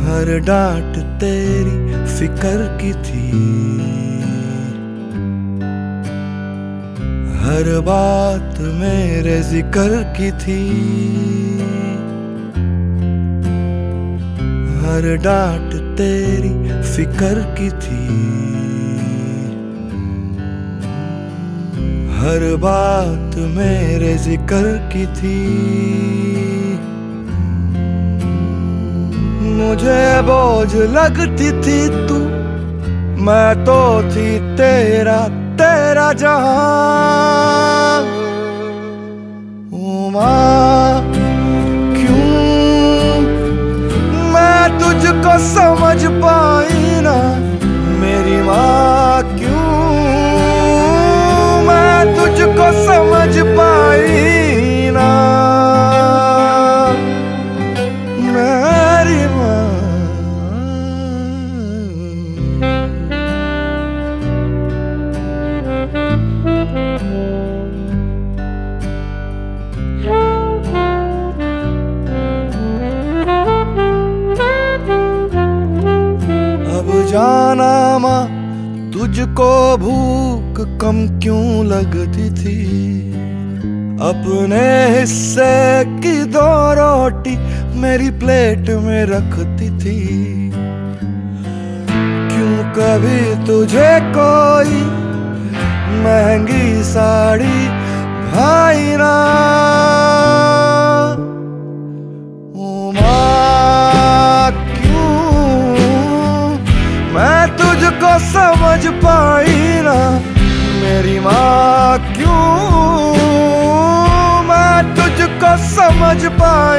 हर डांट तेरी फिक्र की थी, हर बात मेरे जिक्र की थी। हर डांट तेरी फिक्र की थी, हर बात मेरे जिक्र की थी। मुझे बोझ लगती थी तू, मैं तो थी तेरा तेरा जहां। ओ माँ क्यों मैं तुझको समझ पाई ना, मेरी माँ क्यों मैं तुझको समझ पाई ना, मेरी माँ। अब जाना माँ तुझको भूख कम क्यों लगती थी, अपने हिस्से की 2 रोटी मेरी प्लेट में रखती थी। क्यों कभी तुझे कोई महंगी साड़ी भाई ना, ओ माँ क्यों मैं तुझको समझ पाई ना, मेरी माँ क्यों मैं तुझको समझ पाई